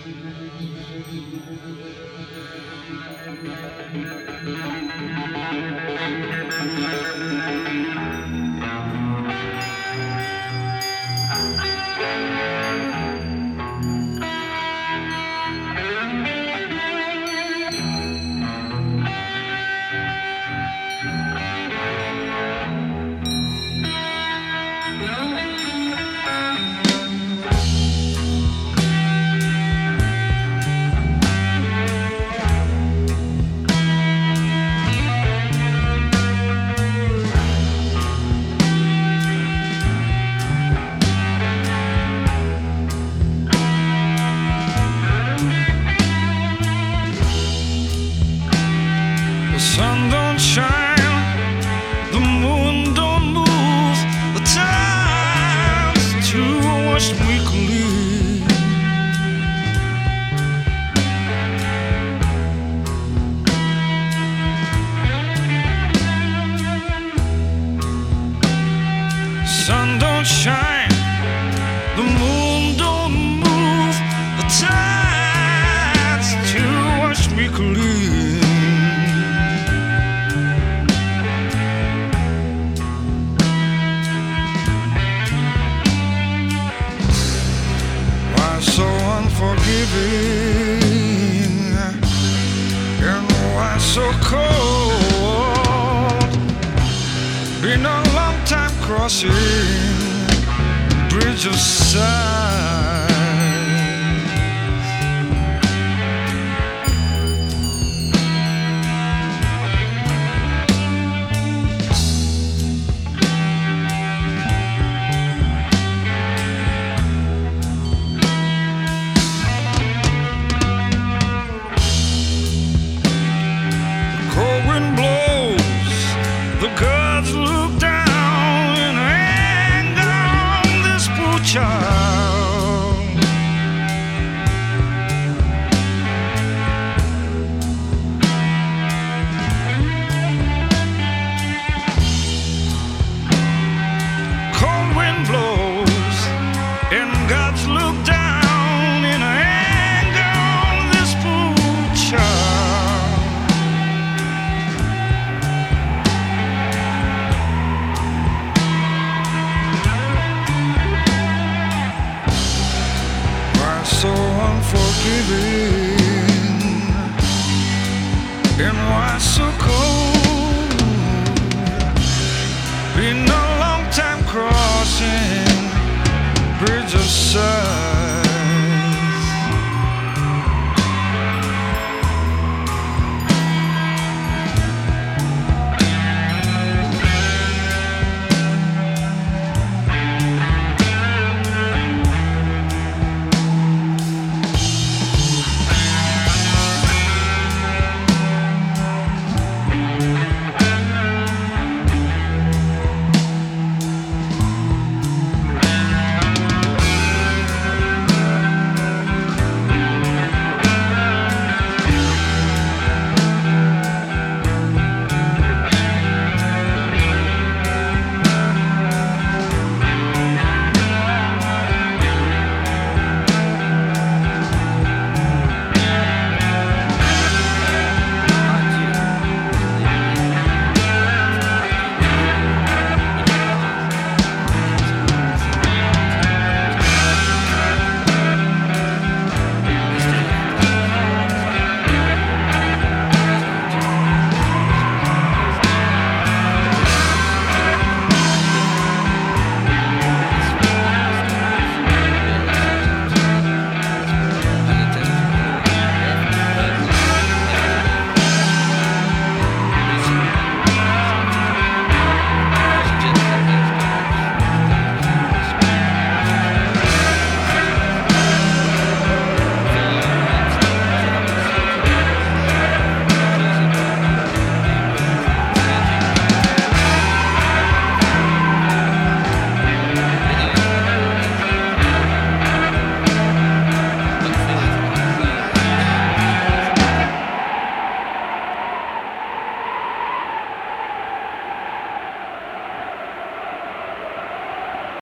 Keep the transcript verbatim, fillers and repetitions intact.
The sun don't shine, the moon don't move, the time's too much weekly. Sun don't shine, the moon don't move, the tide's too much weekly. So unforgiving and why so cold? Been a long time crossing bridge of sighs. The gods look down in anger on this poor child. Cold wind blows and gods look down in anger on this poor child. So unforgiving and why so cold? Been a long time crossing bridge of sighs.